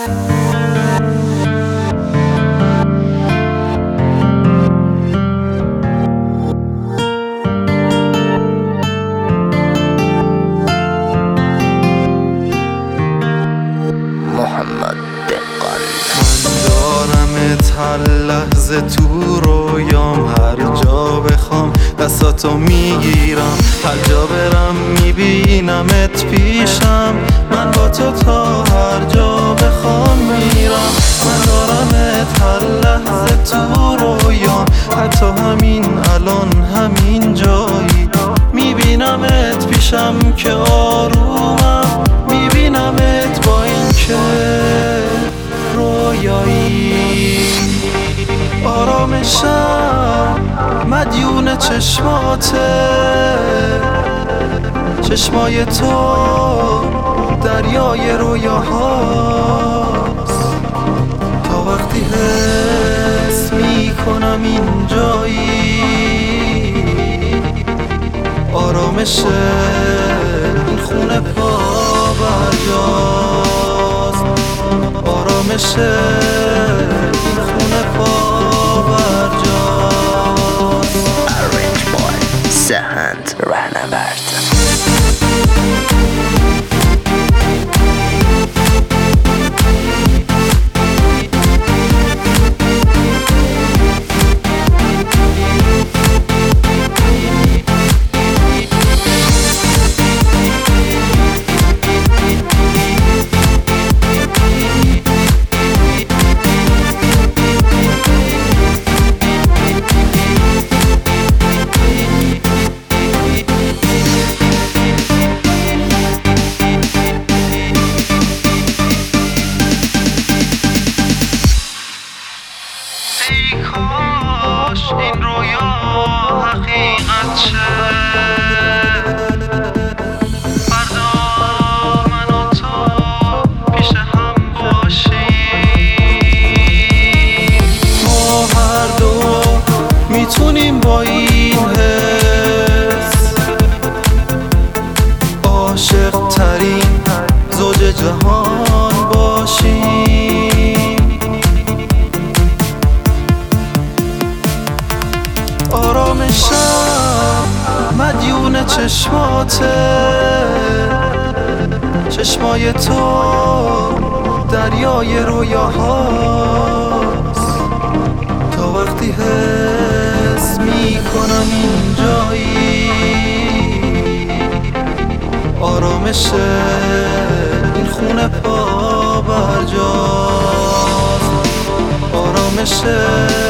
هر لحظه تو رویام، هر جا بخوام دستاتو میگیرم، هر جا برم میبینمت پیشم، من با تو تا هر جا بخوام میرم. من دارمت هر لحظه تو رویام، حتی همین الان همین جایی میبینمت پیشم که آرومم، میبینمت با این که رویایی. آرامشم مدیون چشماته، چشمای تو دریای رویاهاست. تا وقتی حس میکنم اینجایی، آرامش این خونه پا برجاست، آرامش این خونه پا برجاست. Arrange boy سهند رهنورد. ای کاش این رویا حقیقت شه، فردا من و تو پیش هم باشیم. ما هر دو میتونیم با این حس عاشق ترین زوج جهان باشیم. آرامشم مدیون چشماته، چشمای تو دریای رویاهاست. تا وقتی حس میکنم اینجایی، آرامش این خونه پا برجاست، آرامش